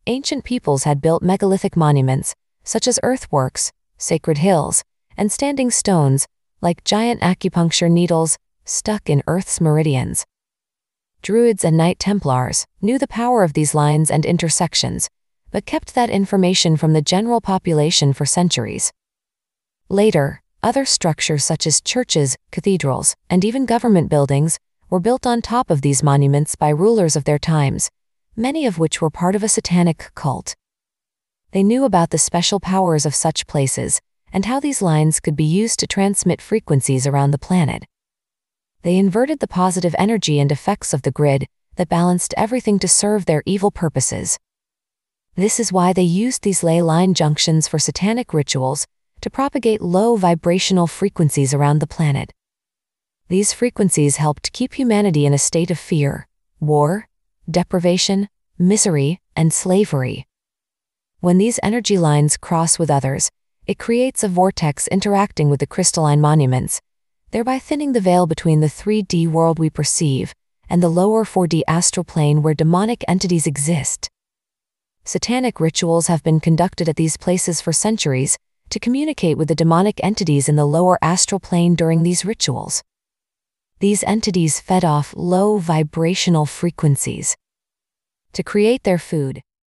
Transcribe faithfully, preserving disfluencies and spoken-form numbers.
ancient peoples had built megalithic monuments, such as earthworks, sacred hills, and standing stones, like giant acupuncture needles stuck in Earth's meridians. Druids and Knight Templars knew the power of these lines and intersections, but kept that information from the general population for centuries. Later, other structures such as churches, cathedrals, and even government buildings were built on top of these monuments by rulers of their times, many of which were part of a satanic cult. They knew about the special powers of such places and how these lines could be used to transmit frequencies around the planet. They inverted the positive energy and effects of the grid that balanced everything to serve their evil purposes. This is why they used these ley line junctions for satanic rituals to propagate low vibrational frequencies around the planet. These frequencies helped keep humanity in a state of fear, war, deprivation, misery, and slavery. When these energy lines cross with others, it creates a vortex interacting with the crystalline monuments, thereby thinning the veil between the three D world we perceive and the lower four D astral plane where demonic entities exist. Satanic rituals have been conducted at these places for centuries to communicate with the demonic entities in the lower astral plane during these rituals. These entities fed off low vibrational frequencies. To create their food,